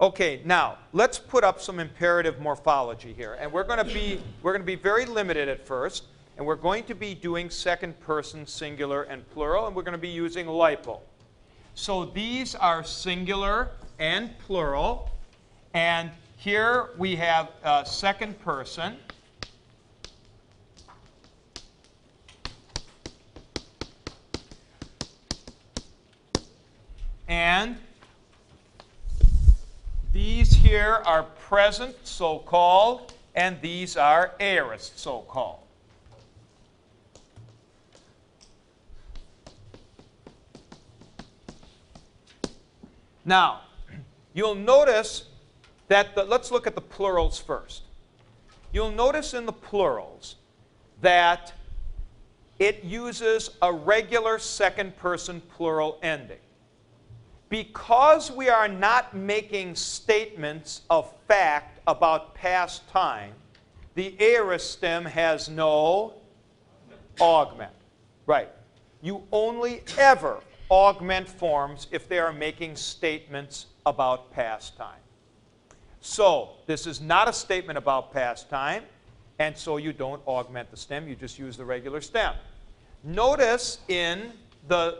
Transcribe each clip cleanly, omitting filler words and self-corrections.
Okay, now let's put up some imperative morphology here, and we're going to be very limited at first, and we're going to be doing second person singular and plural, and we're going to be using lipo. So these are singular and plural, and here we have second person. And these here are present, so-called, and these are aorist, so-called. Now, you'll notice that let's look at the plurals first. You'll notice in the plurals that it uses a regular second-person plural ending. Because we are not making statements of fact about past time, the aorist stem has no augment. Right. You only ever augment forms if they are making statements about past time. So this is not a statement about past time, and so you don't augment the stem. You just use the regular stem. Notice in the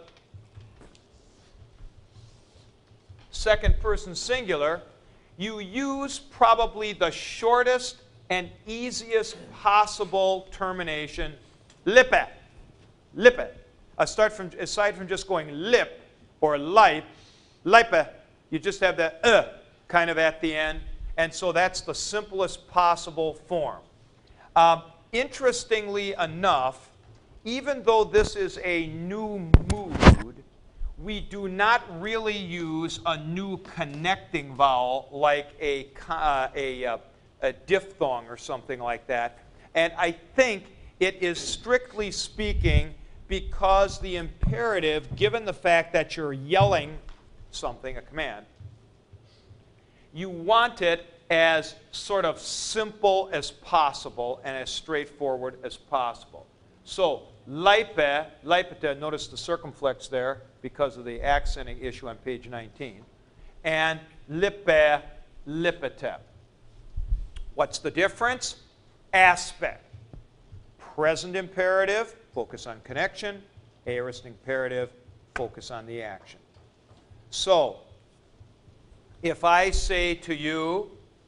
second person singular, you use probably the shortest and easiest possible termination, lippe, lippe. Aside from just going lip or lipe, lippe, you just have that kind of at the end, and so that's the simplest possible form. Interestingly enough, even though this is a new mood, we do not really use a new connecting vowel like a diphthong or something like that. And I think it is, strictly speaking, because the imperative, given the fact that you're yelling something, a command, you want it as sort of simple as possible and as straightforward as possible. So, lipe, lipete, notice the circumflex there because of the accenting issue on page 19. And lippe, lipete. What's the difference? Aspect. Present imperative, focus on connection. Aorist imperative, focus on the action. So, if I say to you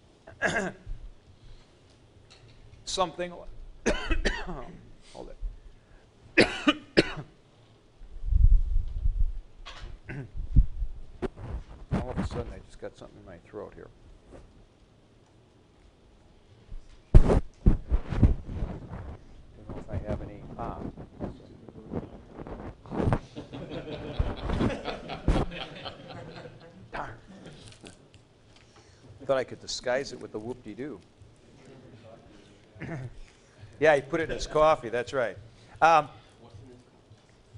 something, hold it. All of a sudden, I just got something in my throat here. Don't know if I have any. Darn. I thought I could disguise it with the whoop-de-doo. Yeah, he put it in his coffee. That's right.